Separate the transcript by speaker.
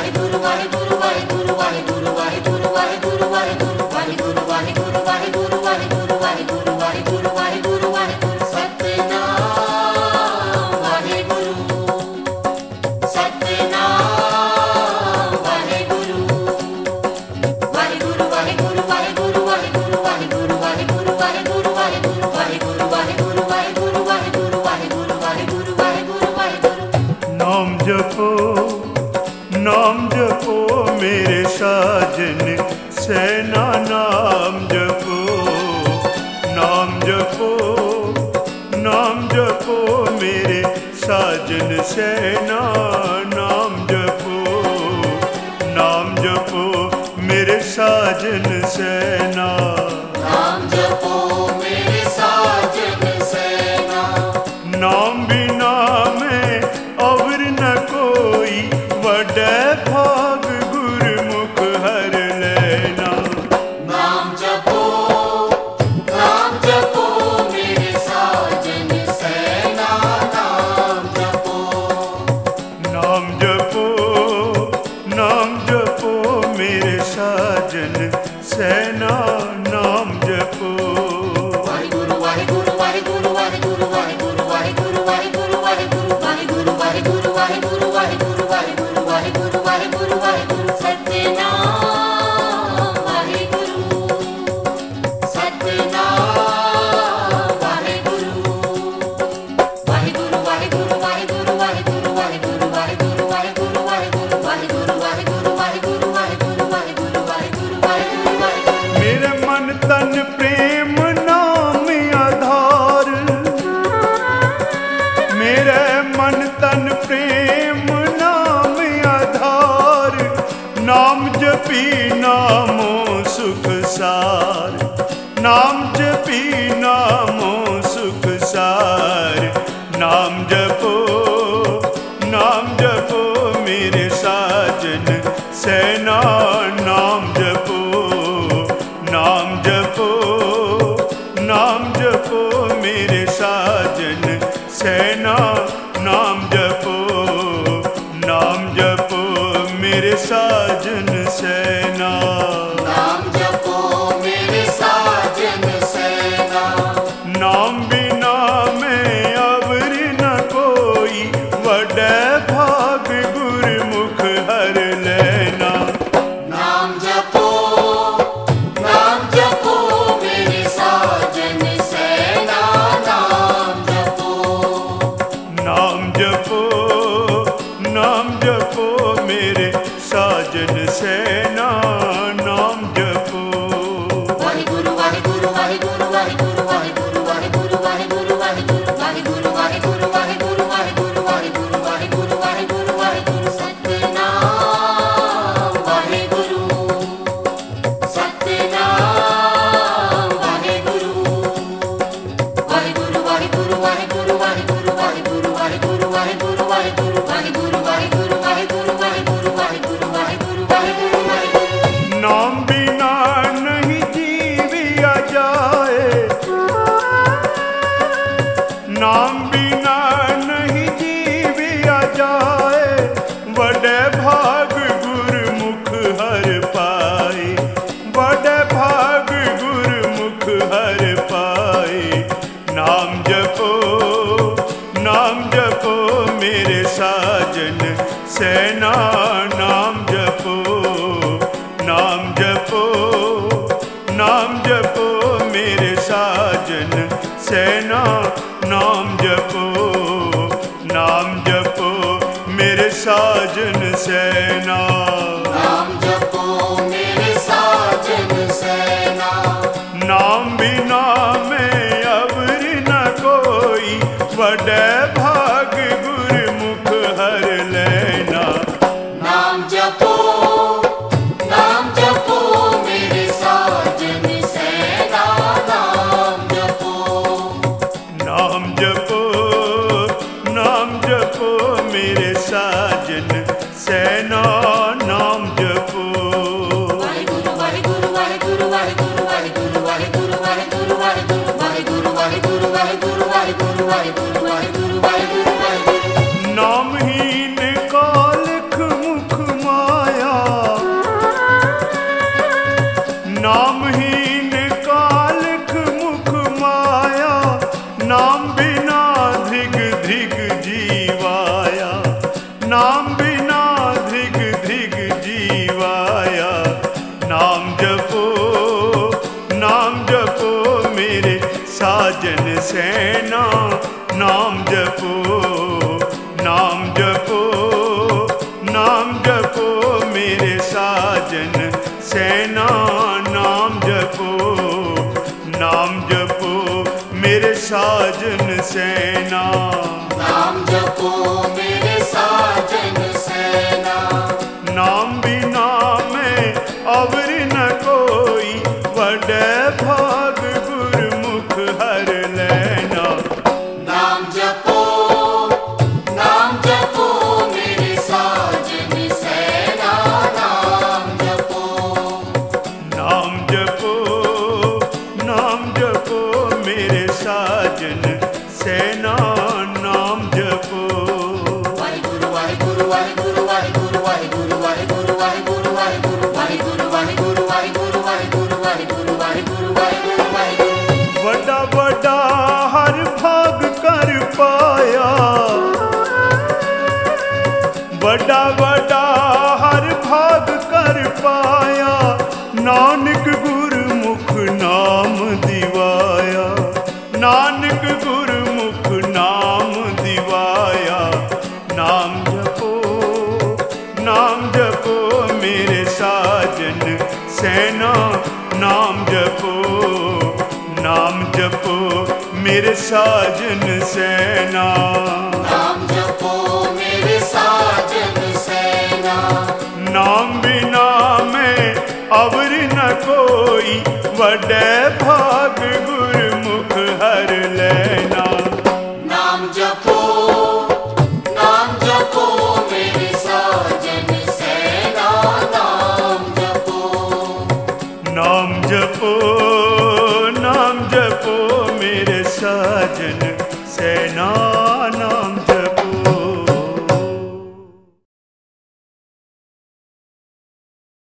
Speaker 1: नाम जपो मेरे साजन सैना, नाम जपो, नाम जपो, नाम जपो मेरे साजन सैना, नाम जपो, नाम जपो मेरे साजन सैना,
Speaker 2: नाम जपो मेरे साजन सैना।
Speaker 1: नाम बिना मैं अवर न कोई, वडे भाग गुरमुख हर लेना।
Speaker 2: नाम जपो मेरे साजन सैना, नाम जपो,
Speaker 1: नाम जपो, नाम जपो मेरे साजन सैना, नाम जपो।
Speaker 2: वाहिगुरु वाहिगुरु वाहिगुरु वाहिगुरु वाहिगुरु वाहिगुरु वाहिगुरु वाहिगुरु वाहिगुरु वाहिगुरु वाहिगुरु वाहिगुरु वाहिगुरु वाहिगुरु वाहिगुरु वाहिगुरु सत्यनाम वाहिगुरु, सत्यनाम वाहिगुरु, वाहिगुरु वाहिगुरु वाहिगुरु वाहिगुरु वाहिगुरु वाहिगुरु वाहिगुरु वाहिगुरु वाहिगुरु वाहिगुरु वाहिगुरु वाहिगुरु वाहिगुरु वाहिगुरु वाहिगुरु।
Speaker 1: मेरे मन तन प्रेम नाम आधार, मेरे मन तन प्रेम नाम आधार, नाम जपी नामो सुख सार, नाम जपी नामो सुख सार, नाम जपो, नाम जपो मेरे साजन सैना, नाम जपो, नाम जपो, नाम जपो मेरे साजन सैना, नाम जपो, नाम जपो मेरे साजन सैना,
Speaker 2: नाम जपो मेरे साजन सैना।
Speaker 1: नाम बिना मैं अवर न कोई, वडे भाग गुरमुख हर लेना।
Speaker 2: नाम जपो मेरे साजन सैना, नाम जपो,
Speaker 1: नाम जपो, नाम जपो मेरे साजन सैना, नाम जपो।
Speaker 2: वाहिगुरु वाहिगुरु वाहिगुरु वाहिगुरु वाहिगुरु वाहिगुरु वाहिगुरु वाहिगुरु वाहिगुरु वाहिगुरु वाहिगुरु वाहिगुरु वाहिगुरु वाहिगुरु वाहिगुरु वाहिगुरु सत्यनाम वाहिगुरु, सत्यनाम वाहिगुरु, वाहिगुरु वाहिगुरु वाहिगुरु वाहिगुरु वाहिगुरु वाहिगुरु वाहिगुरु वाहिगुरु वाहिगुरु वाहिगुरु वाहिगुरु वाहिगुरु वाहिगुरु वाहिगुरु वाहिगुरु।
Speaker 1: नाम बिना नहीं जीविया जाए, नाम बिना नहीं जीविया जाए, वडे भाग गुरमुख हर पाए, वडे भाग गुरमुख हर पाए। नाम जपो, नाम जपो मेरे साजन सैना, नाम जपो, नाम जपो, नाम जपो मेरे साजन सैना, नाम जपो, नाम जपो मेरे साजन सैना,
Speaker 2: नाम जपो मेरे साजन सैना।
Speaker 1: नाम बिना मैं अवर न कोई, वडे भाग गुरमुख हर लेना।
Speaker 2: नाम जपो मेरे साजन सैना, नाम जपो,
Speaker 1: नाम जपो, नाम जपो मेरे साजन सैना, नाम जपो।
Speaker 2: वाहिगुरु वाहिगुरु वाहिगुरु वाहिगुरु वाहिगुरु वाहिगुरु वाहिगुरु वाहिगुरु वाहिगुरु वाहिगुरु वाहिगुरु वाहिगुरु वाहिगुरु वाहिगुरु वाहिगुरु वाहिगुरु।
Speaker 1: नामहीन कालख मुख मार, नाम बिना धिग धिग जीवाया। नाम जपो मेरे साजन सैना। नाम जपो मेरे साजन सैना। नाम जपो मेरे साजन सैना।
Speaker 2: नाम जपो मेरे साजन सैना।
Speaker 1: नाम बिना मैं अवर न कोई, वडे भाग गुरमुख हर लेना।
Speaker 2: नाम जपो मेरे साजन सैना। नाम जपो
Speaker 1: मेरे साजन सैना। नाम जपो
Speaker 2: वाहिगुरु वाहिगुरु वाहिगुरु वाहिगुरु वाहिगुरु वाहिगुरु वाहिगुरु वाहिगुरु वाहिगुरु वाहिगुरु वाहिगुरु वाहिगुरु वाहिगुरु वाहिगुरु वाहिगुरु वाहिगुरु।
Speaker 1: बड़ा बड़ा हर भाग कर पाया। बड़ा बड़ा हर भाग कर पाया। नानक गुरमुख नाम दिवाया। नानक गुरमुख नाम दिवाया। नाम जपो मेरे साजन सैना। नाम जपो मेरे साजन सैना।
Speaker 2: नाम जपो मेरे साजन सैना।
Speaker 1: नाम बिना मैं अवर न कोई, वडे भाग गुरमुख हर लेना।
Speaker 2: नाम जपो मेरे साजन सैना। नाम जपो
Speaker 1: मेरे साजन सैना।